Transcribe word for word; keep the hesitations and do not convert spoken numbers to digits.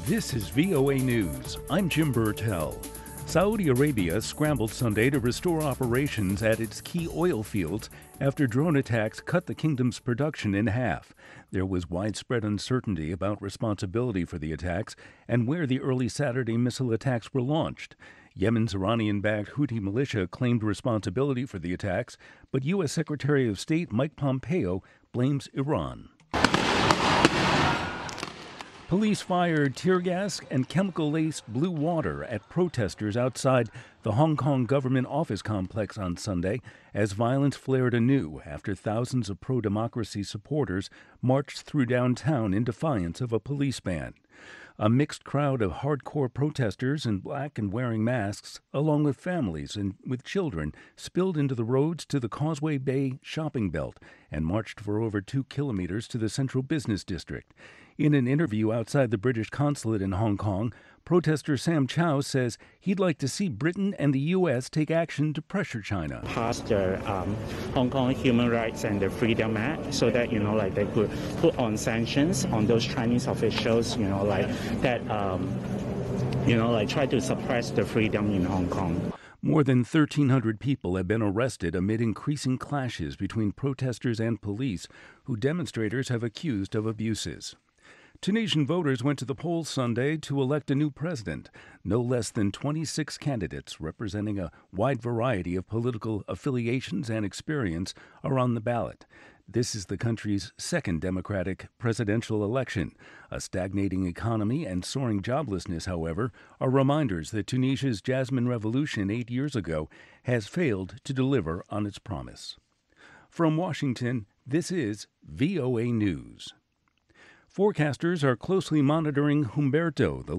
This is V O A News. I'm Jim Burtell. Saudi Arabia scrambled Sunday to restore operations at its key oil fields after drone attacks cut the kingdom's production in half. There was widespread uncertainty about responsibility for the attacks and where the early Saturday missile attacks were launched. Yemen's Iranian-backed Houthi militia claimed responsibility for the attacks, but U S. Secretary of State Mike Pompeo blames Iran. Police fired tear gas and chemical-laced blue water at protesters outside the Hong Kong government office complex on Sunday as violence flared anew after thousands of pro-democracy supporters marched through downtown in defiance of a police ban. A mixed crowd of hardcore protesters in black and wearing masks, along with families and with children, spilled into the roads to the Causeway Bay shopping belt and marched for over two kilometers to the central business district. In an interview outside the British consulate in Hong Kong, protester Sam Chow says he'd like to see Britain and the U S take action to pressure China. Pass the um, Hong Kong Human Rights and the Freedom Act so that, you know, like they could put on sanctions on those Chinese officials, you know, like that, um, you know, like try to suppress the freedom in Hong Kong. More than thirteen hundred people have been arrested amid increasing clashes between protesters and police, who demonstrators have accused of abuses. Tunisian voters went to the polls Sunday to elect a new president. No less than twenty-six candidates representing a wide variety of political affiliations and experience are on the ballot. This is the country's second democratic presidential election. A stagnating economy and soaring joblessness, however, are reminders that Tunisia's Jasmine Revolution eight years ago has failed to deliver on its promise. From Washington, this is V O A News. Forecasters are closely monitoring Humberto, the